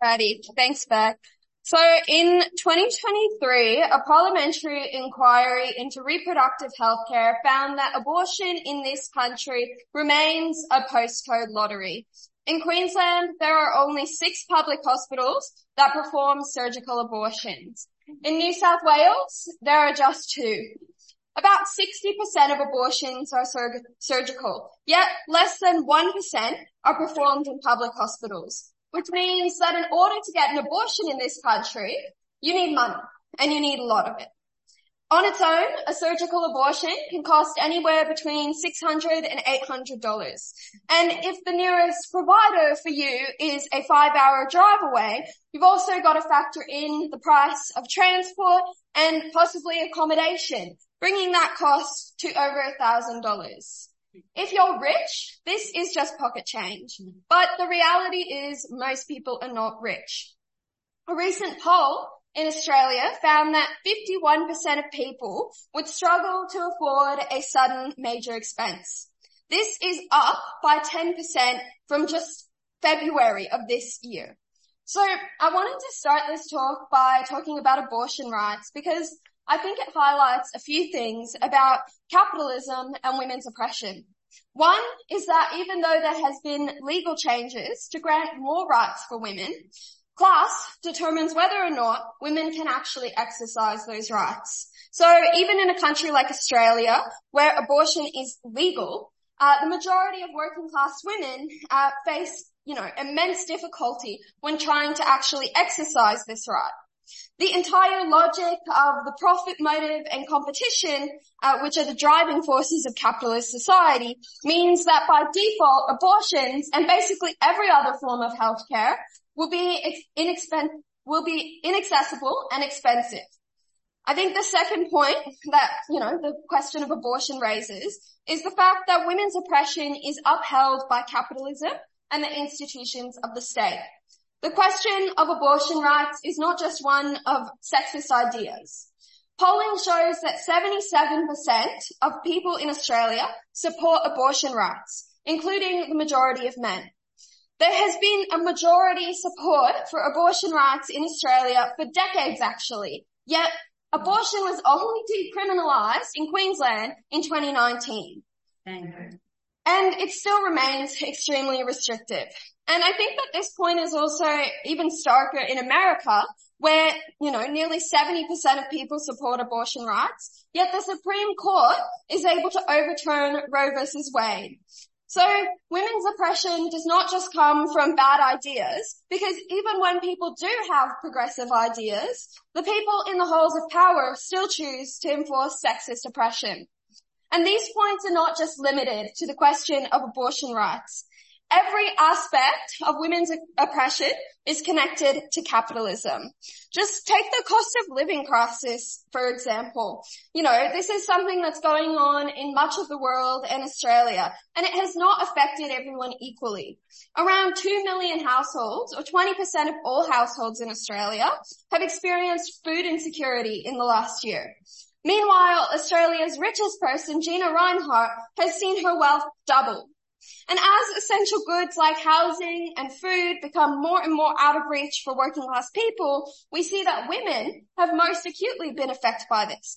Alrighty, thanks, Beck. So in 2023, a parliamentary inquiry into reproductive health care found that abortion in this country remains a postcode lottery. In Queensland, there are only 6 public hospitals that perform surgical abortions. In New South Wales, there are just 2. About 60% of abortions are surgical, yet less than 1% are performed in public hospitals, which means that in order to get an abortion in this country, you need money, and you need a lot of it. On its own, a surgical abortion can cost anywhere between $600 and $800. And if the nearest provider for you is a 5-hour drive away, you've also got to factor in the price of transport and possibly accommodation, bringing that cost to over $1,000. If you're rich, this is just pocket change. But the reality is most people are not rich. A recent poll in Australia found that 51% of people would struggle to afford a sudden major expense. This is up by 10% from just February of this year. So I wanted to start this talk by talking about abortion rights because I think it highlights a few things about capitalism and women's oppression. One is that even though there has been legal changes to grant more rights for women, class determines whether or not women can actually exercise those rights. So even in a country like Australia, where abortion is legal, the majority of working class women face, immense difficulty when trying to actually exercise this right. The entire logic of the profit motive and competition, which are the driving forces of capitalist society, means that by default, abortions and basically every other form of healthcare will be inaccessible and expensive. I think the second point that, the question of abortion raises is the fact that women's oppression is upheld by capitalism and the institutions of the state. The question of abortion rights is not just one of sexist ideas. Polling shows that 77% of people in Australia support abortion rights, including the majority of men. There has been a majority support for abortion rights in Australia for decades actually, yet abortion was only decriminalised in Queensland in 2019. And it still remains extremely restrictive. And I think that this point is also even starker in America, where, nearly 70% of people support abortion rights, yet the Supreme Court is able to overturn Roe versus Wade. So women's oppression does not just come from bad ideas, because even when people do have progressive ideas, the people in the halls of power still choose to enforce sexist oppression. And these points are not just limited to the question of abortion rights. Every aspect of women's oppression is connected to capitalism. Just take the cost of living crisis, for example. This is something that's going on in much of the world and Australia, and it has not affected everyone equally. Around 2 million households, or 20% of all households in Australia, have experienced food insecurity in the last year. Meanwhile, Australia's richest person, Gina Rinehart, has seen her wealth double. And as essential goods like housing and food become more and more out of reach for working class people, we see that women have most acutely been affected by this.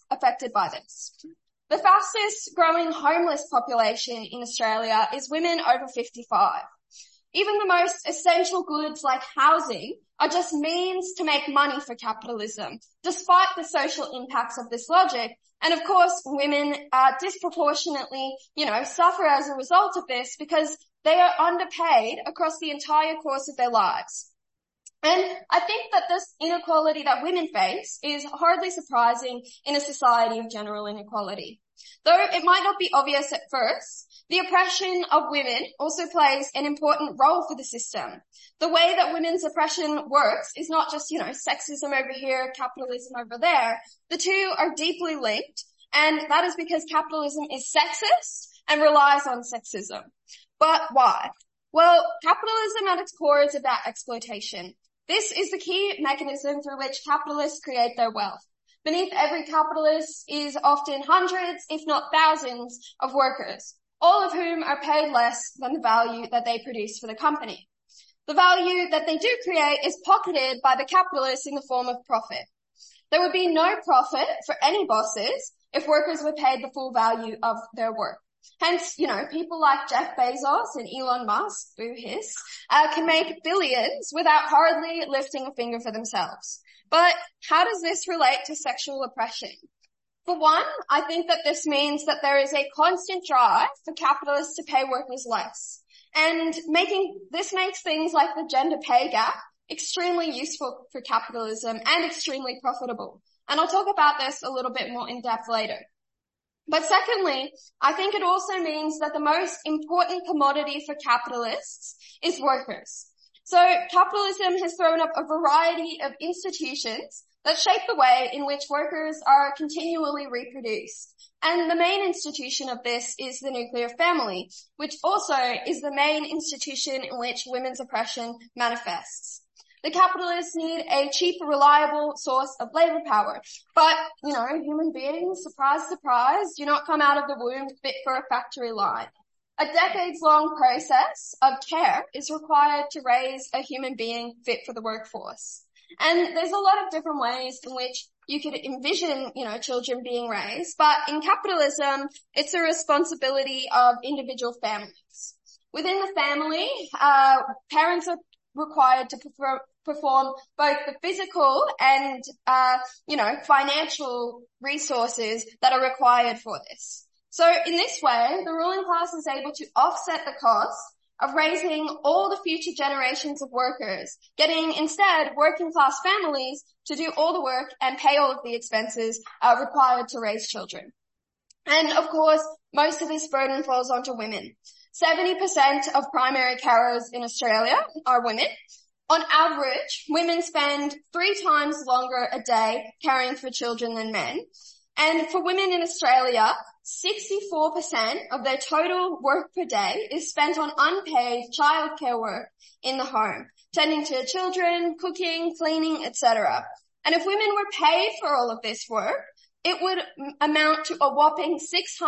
The fastest growing homeless population in Australia is women over 55. Even the most essential goods like housing are just means to make money for capitalism, despite the social impacts of this logic. And of course, women disproportionately, suffer as a result of this because they are underpaid across the entire course of their lives. And I think that this inequality that women face is hardly surprising in a society of general inequality. Though it might not be obvious at first, the oppression of women also plays an important role for the system. The way that women's oppression works is not just, sexism over here, capitalism over there. The two are deeply linked, and that is because capitalism is sexist and relies on sexism. But why? Well, capitalism at its core is about exploitation. This is the key mechanism through which capitalists create their wealth. Beneath every capitalist is often hundreds, if not thousands, of workers, all of whom are paid less than the value that they produce for the company. The value that they do create is pocketed by the capitalists in the form of profit. There would be no profit for any bosses if workers were paid the full value of their work. Hence, people like Jeff Bezos and Elon Musk, boo hiss, can make billions without hardly lifting a finger for themselves. But how does this relate to sexual oppression? For one, I think that this means that there is a constant drive for capitalists to pay workers less. And this makes things like the gender pay gap extremely useful for capitalism and extremely profitable. And I'll talk about this a little bit more in depth later. But secondly, I think it also means that the most important commodity for capitalists is workers. So capitalism has thrown up a variety of institutions that shape the way in which workers are continually reproduced. And the main institution of this is the nuclear family, which also is the main institution in which women's oppression manifests. The capitalists need a cheap, reliable source of labor power. But, human beings, surprise, surprise, do not come out of the womb fit for a factory line. A decades-long process of care is required to raise a human being fit for the workforce. And there's a lot of different ways in which you could envision, children being raised. But in capitalism, it's a responsibility of individual families. Within the family, parents are required to perform both the physical and, financial resources that are required for this. So in this way, the ruling class is able to offset the cost of raising all the future generations of workers, getting instead working class families to do all the work and pay all of the expenses required to raise children. And of course, most of this burden falls onto women. 70% of primary carers in Australia are women. On average, women spend 3 times longer a day caring for children than men. And for women in Australia, 64% of their total work per day is spent on unpaid childcare work in the home, tending to children, cooking, cleaning, etc. And if women were paid for all of this work, it would amount to a whopping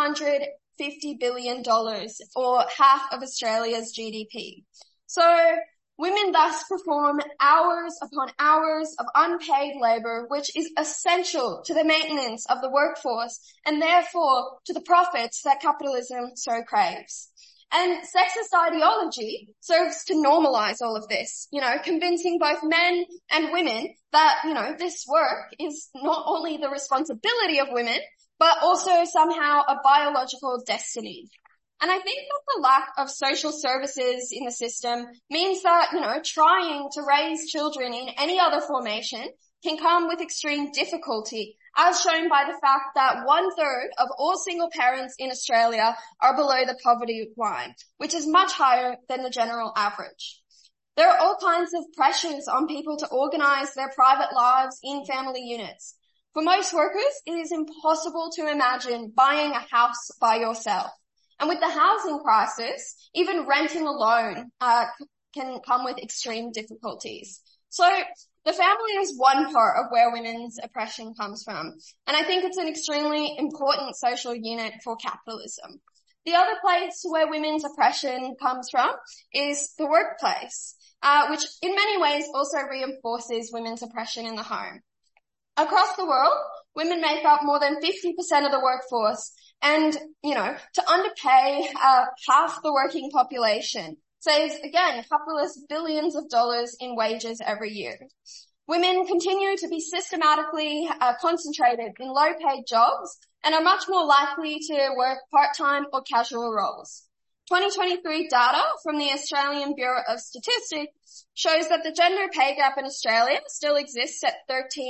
$650 billion, or half of Australia's GDP. So women thus perform hours upon hours of unpaid labor, which is essential to the maintenance of the workforce and therefore to the profits that capitalism so craves. And sexist ideology serves to normalize all of this, convincing both men and women that, this work is not only the responsibility of women, but also somehow a biological destiny. And I think that the lack of social services in the system means that, trying to raise children in any other formation can come with extreme difficulty, as shown by the fact that 1/3 of all single parents in Australia are below the poverty line, which is much higher than the general average. There are all kinds of pressures on people to organize their private lives in family units. For most workers, it is impossible to imagine buying a house by yourself. And with the housing crisis, even renting alone can come with extreme difficulties. So the family is one part of where women's oppression comes from. And I think it's an extremely important social unit for capitalism. The other place where women's oppression comes from is the workplace, which in many ways also reinforces women's oppression in the home. Across the world, women make up more than 50% of the workforce. And, to underpay half the working population saves, again, capitalists billions of dollars in wages every year. Women continue to be systematically concentrated in low-paid jobs and are much more likely to work part-time or casual roles. 2023 data from the Australian Bureau of Statistics shows that the gender pay gap in Australia still exists at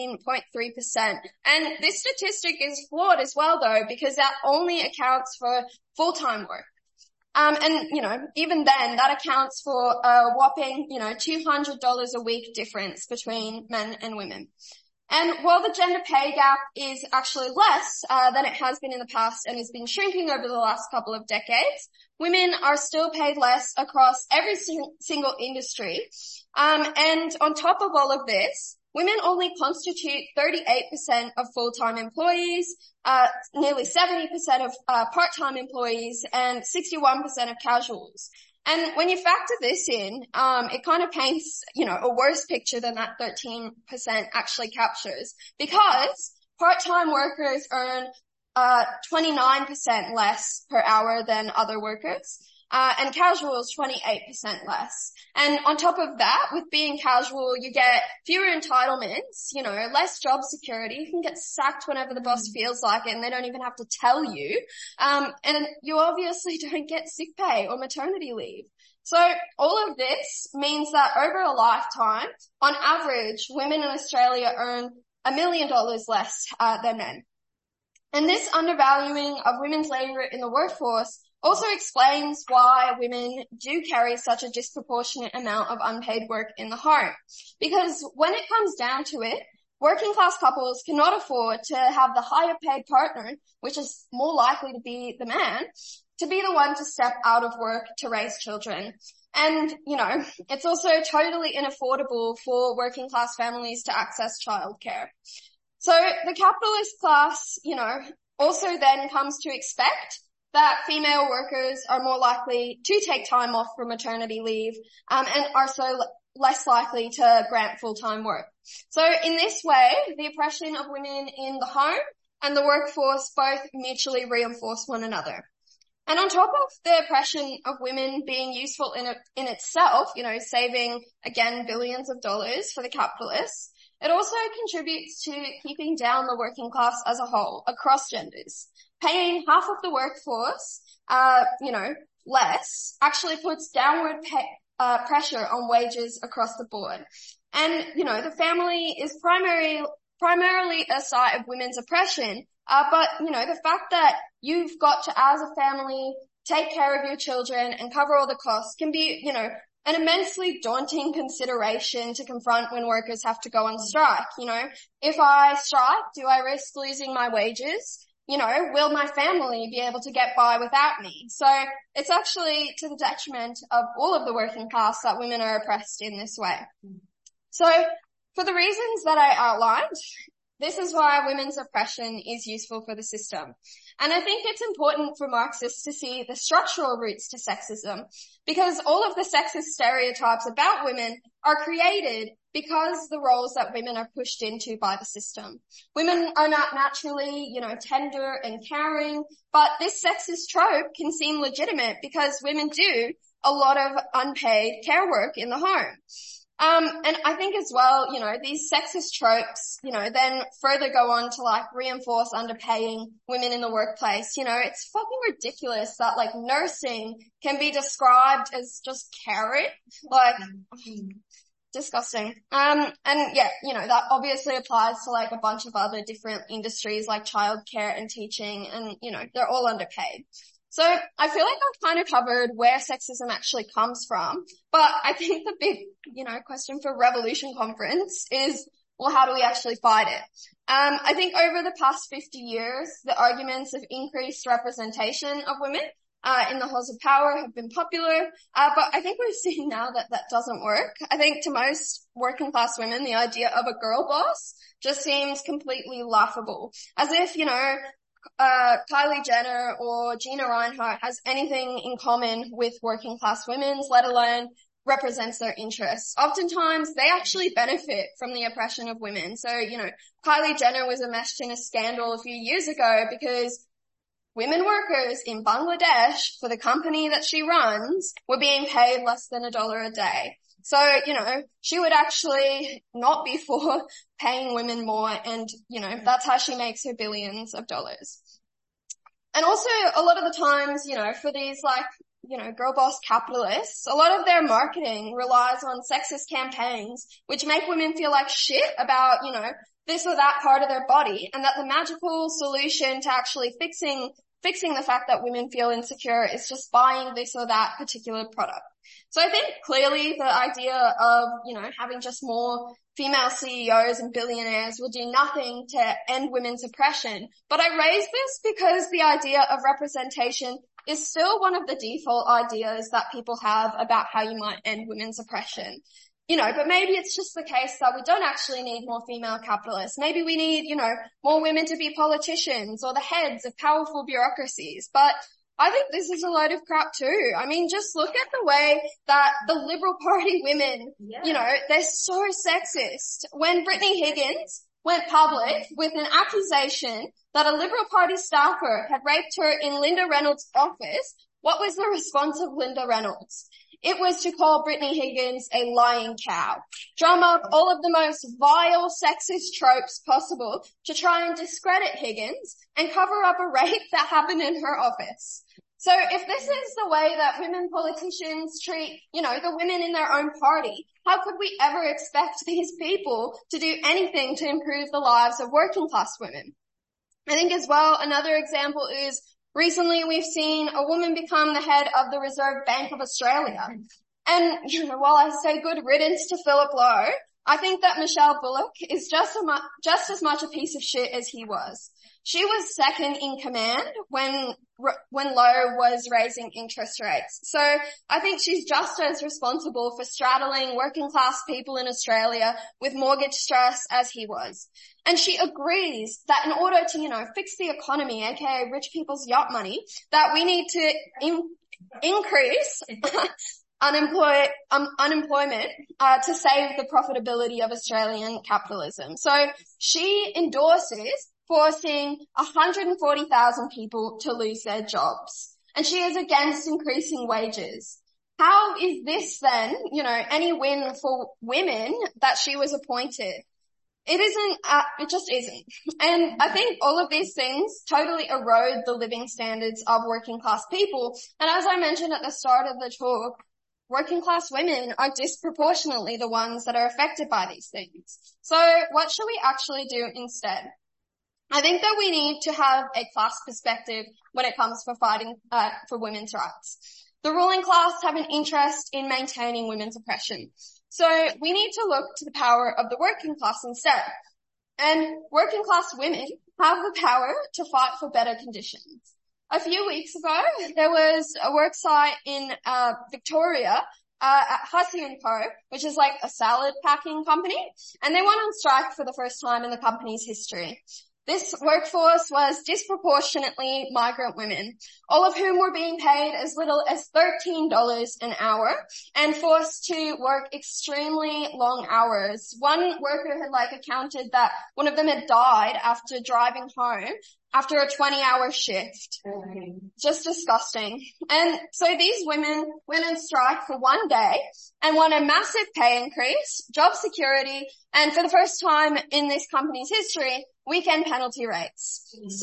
13.3%. And this statistic is flawed as well, though, because that only accounts for full-time work. Even then, that accounts for a whopping, $200 a week difference between men and women. And while the gender pay gap is actually less than it has been in the past and has been shrinking over the last couple of decades, women are still paid less across every single industry. And on top of all of this, women only constitute 38% of full-time employees, nearly 70% of part-time employees, and 61% of casuals. And when you factor this in, it kind of paints, a worse picture than that 13% actually captures, because part-time workers earn 29% less per hour than other workers, and casuals 28% less. And on top of that, with being casual, you get fewer entitlements, less job security. You can get sacked whenever the boss feels like it, and they don't even have to tell you. And you obviously don't get sick pay or maternity leave. So all of this means that over a lifetime, on average, women in Australia earn $1 million less than men. And this undervaluing of women's labour in the workforce also explains why women do carry such a disproportionate amount of unpaid work in the home. Because when it comes down to it, working class couples cannot afford to have the higher paid partner, which is more likely to be the man, to be the one to step out of work to raise children. And, it's also totally unaffordable for working class families to access childcare. So the capitalist class, also then comes to expect that female workers are more likely to take time off for maternity leave, and are so less likely to grant full-time work. So in this way, the oppression of women in the home and the workforce both mutually reinforce one another. And on top of the oppression of women being useful in itself, saving, again, billions of dollars for the capitalists, it also contributes to keeping down the working class as a whole, across genders. Paying half of the workforce, less, actually puts downward pressure on wages across the board. And, the family is primarily a site of women's oppression, but, the fact that you've got to, as a family, take care of your children and cover all the costs can be, an immensely daunting consideration to confront when workers have to go on strike. If I strike, do I risk losing my wages? Will my family be able to get by without me? So it's actually to the detriment of all of the working class that women are oppressed in this way. So for the reasons that I outlined, this is why women's oppression is useful for the system. And I think it's important for Marxists to see the structural roots to sexism, because all of the sexist stereotypes about women are created because the roles that women are pushed into by the system. Women are not naturally, tender and caring, but this sexist trope can seem legitimate because women do a lot of unpaid care work in the home. And I think as well, these sexist tropes, then further go on to reinforce underpaying women in the workplace. It's fucking ridiculous that nursing can be described as just caring. Disgusting. And yeah, that obviously applies to a bunch of other different industries like childcare and teaching, and, they're all underpaid. So I feel like I've kind of covered where sexism actually comes from, but I think the big, question for Revolution Conference is, well, how do we actually fight it? I think over the past 50 years, the arguments of increased representation of women in the halls of power have been popular, but I think we've seen now that that doesn't work. I think to most working class women, the idea of a girl boss just seems completely laughable, as if, Kylie Jenner or Gina Reinhart has anything in common with working class women, let alone represents their interests. Oftentimes, they actually benefit from the oppression of women. So, Kylie Jenner was enmeshed in a scandal a few years ago because women workers in Bangladesh for the company that she runs were being paid less than $1 a day. So, she would actually not be for paying women more, and, that's how she makes her billions of dollars. And also, a lot of the times, for these girl boss capitalists, a lot of their marketing relies on sexist campaigns, which make women feel like shit about, this or that part of their body, and that the magical solution to actually fixing the fact that women feel insecure is just buying this or that particular product. So I think clearly the idea of, having just more female CEOs and billionaires will do nothing to end women's oppression. But I raise this because the idea of representation is still one of the default ideas that people have about how you might end women's oppression. But maybe it's just the case that we don't actually need more female capitalists. Maybe we need, more women to be politicians or the heads of powerful bureaucracies. But I think this is a load of crap too. I mean, just look at the way that the Liberal Party women, they're so sexist. When Brittany Higgins went public with an accusation that a Liberal Party staffer had raped her in Linda Reynolds' office, what was the response of Linda Reynolds? It was to call Brittany Higgins a lying cow, drum up all of the most vile sexist tropes possible to try and discredit Higgins and cover up a rape that happened in her office. So if this is the way that women politicians treat, the women in their own party, how could we ever expect these people to do anything to improve the lives of working class women? I think as well, another example is recently we've seen a woman become the head of the Reserve Bank of Australia. And, while I say good riddance to Philip Lowe, I think that Michelle Bullock is just as much a piece of shit as he was. She was second in command when Lowe was raising interest rates. So I think she's just as responsible for straddling working class people in Australia with mortgage stress as he was. And she agrees that in order to, fix the economy, aka rich people's yacht money, that we need to increase unemployment to save the profitability of Australian capitalism. So she endorses forcing 140,000 people to lose their jobs. And she is against increasing wages. How is this then, any win for women that she was appointed? It just isn't. And I think all of these things totally erode the living standards of working class people. And as I mentioned at the start of the talk, working class women are disproportionately the ones that are affected by these things. So what should we actually do instead? I think that we need to have a class perspective when it comes for fighting for women's rights. The ruling class have an interest in maintaining women's oppression. So we need to look to the power of the working class instead. And working class women have the power to fight for better conditions. A few weeks ago, there was a work site in Victoria at Hussey & Co., which is like a salad packing company, and they went on strike for the first time in the company's history. This workforce was disproportionately migrant women, all of whom were being paid as little as $13 an hour and forced to work extremely long hours. One worker had accounted that one of them had died after driving home after a 20-hour shift. Just disgusting. And so these women went on strike for one day and won a massive pay increase, job security, and for the first time in this company's history, weekend penalty rates. So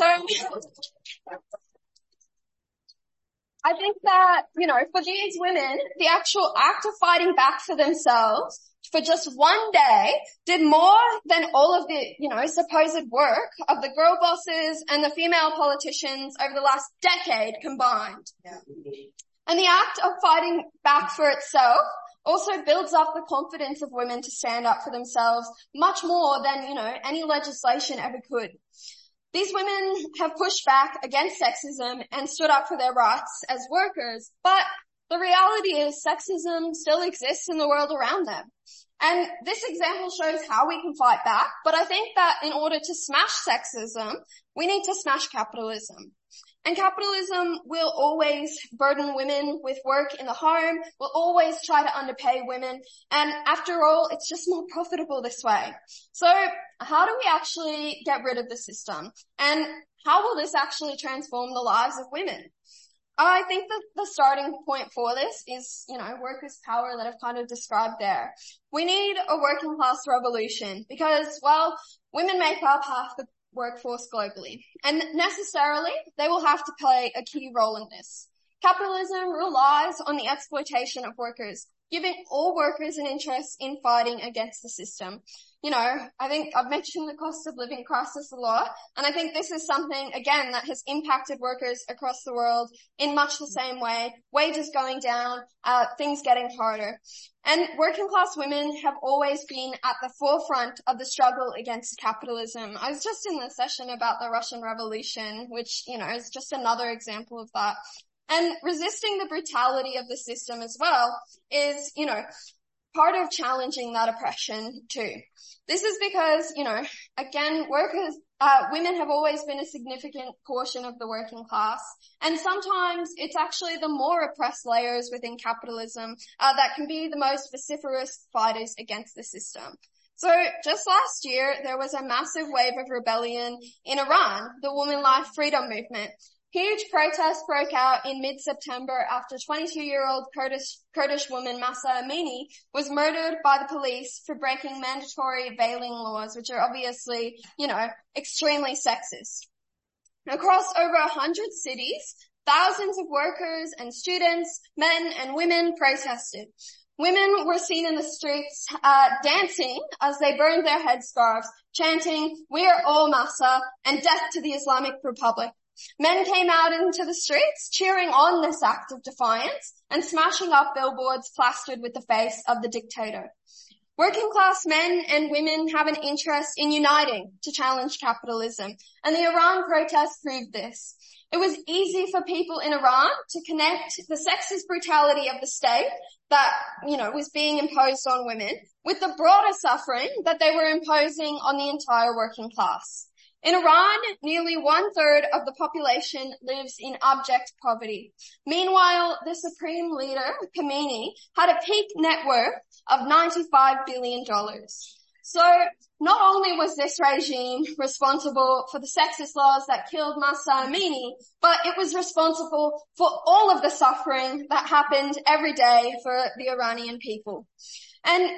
I think that, for these women, the actual act of fighting back for themselves for just one day did more than all of the, supposed work of the girl bosses and the female politicians over the last decade combined. Yeah. And the act of fighting back for itself also builds up the confidence of women to stand up for themselves much more than, any legislation ever could. These women have pushed back against sexism and stood up for their rights as workers, but the reality is sexism still exists in the world around them. And this example shows how we can fight back, but I think that in order to smash sexism, we need to smash capitalism. And capitalism will always burden women with work in the home, will always try to underpay women, and after all, it's just more profitable this way. So how do we actually get rid of the system? And how will this actually transform the lives of women? I think that the starting point for this is, workers' power that I've kind of described there. We need a working class revolution because, women make up half the workforce globally, and necessarily they will have to play a key role in this. Capitalism relies on the exploitation of workers, giving all workers an interest in fighting against the system. I think I've mentioned the cost of living crisis a lot, and I think this is something, again, that has impacted workers across the world in much the same way. Wages going down, things getting harder. And working class women have always been at the forefront of the struggle against capitalism. I was just in the session about the Russian Revolution, which, is just another example of that. And resisting the brutality of the system as well is, part of challenging that oppression too. This is because, again, women have always been a significant portion of the working class, and sometimes it's actually the more oppressed layers within capitalism that can be the most vociferous fighters against the system. So just last year, there was a massive wave of rebellion in Iran, the Women Life Freedom Movement. Huge protests broke out in mid-September after 22-year-old Kurdish woman Mahsa Amini was murdered by the police for breaking mandatory veiling laws, which are obviously, extremely sexist. Across over 100 cities, thousands of workers and students, men and women protested. Women were seen in the streets dancing as they burned their headscarves, chanting, "We are all Mahsa," and "Death to the Islamic Republic." Men came out into the streets cheering on this act of defiance and smashing up billboards plastered with the face of the dictator. Working class men and women have an interest in uniting to challenge capitalism, and the Iran protests proved this. It was easy for people in Iran to connect the sexist brutality of the state that, was being imposed on women with the broader suffering that they were imposing on the entire working class. In Iran, nearly 1/3 of the population lives in abject poverty. Meanwhile, the supreme leader, Khamenei, had a peak net worth of $95 billion. So not only was this regime responsible for the sexist laws that killed Mahsa Amini, but it was responsible for all of the suffering that happened every day for the Iranian people. And,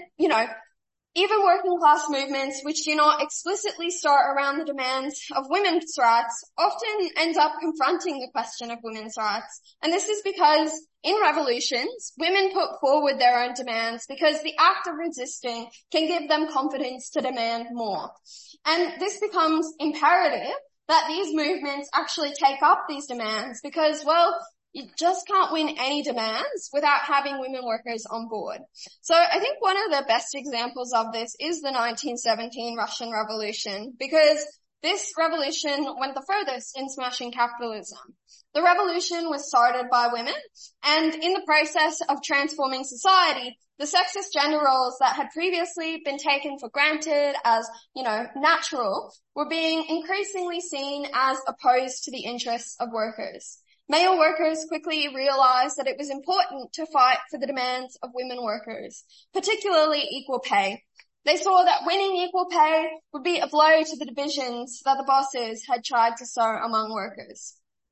even working class movements which do not explicitly start around the demands of women's rights often end up confronting the question of women's rights. And this is because in revolutions, women put forward their own demands because the act of resisting can give them confidence to demand more. And this becomes imperative that these movements actually take up these demands because, you just can't win any demands without having women workers on board. So I think one of the best examples of this is the 1917 Russian Revolution, because this revolution went the furthest in smashing capitalism. The revolution was started by women, and in the process of transforming society, the sexist gender roles that had previously been taken for granted as, natural, were being increasingly seen as opposed to the interests of workers. Male workers quickly realized that it was important to fight for the demands of women workers, particularly equal pay. They saw that winning equal pay would be a blow to the divisions that the bosses had tried to sow among workers.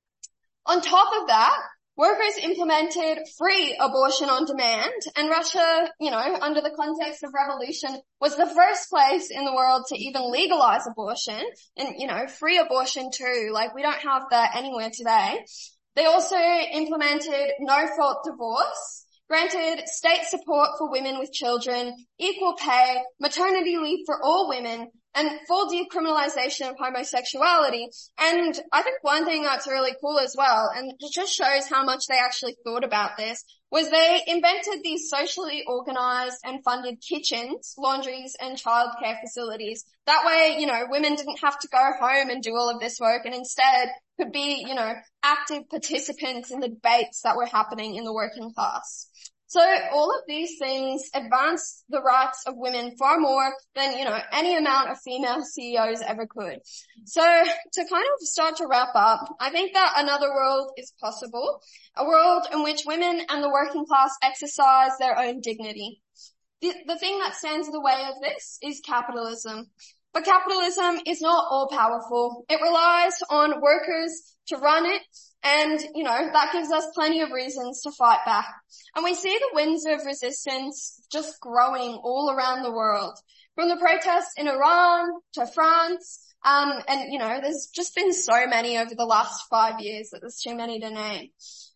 On top of that, workers implemented free abortion on demand, and Russia, under the context of revolution, was the first place in the world to even legalize abortion and, free abortion too. We don't have that anywhere today. They also implemented no-fault divorce, granted state support for women with children, equal pay, maternity leave for all women, and full decriminalization of homosexuality. And I think one thing that's really cool as well, and it just shows how much they actually thought about this, was they invented these socially organized and funded kitchens, laundries, and childcare facilities. That way, women didn't have to go home and do all of this work and instead could be, active participants in the debates that were happening in the working class. So all of these things advance the rights of women far more than, any amount of female CEOs ever could. So to kind of start to wrap up, I think that another world is possible, a world in which women and the working class exercise their own dignity. The thing that stands in the way of this is capitalism. But capitalism is not all powerful. It relies on workers to run it, and, that gives us plenty of reasons to fight back. And we see the winds of resistance just growing all around the world. From the protests in Iran to France, and, there's just been so many over the last 5 years that there's too many to name.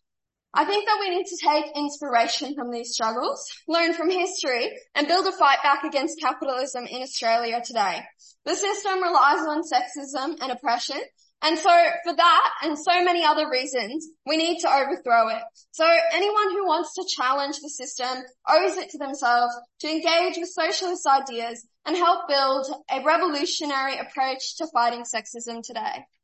I think that we need to take inspiration from these struggles, learn from history, and build a fight back against capitalism in Australia today. The system relies on sexism and oppression, and so for that and so many other reasons, we need to overthrow it. So anyone who wants to challenge the system owes it to themselves to engage with socialist ideas and help build a revolutionary approach to fighting sexism today.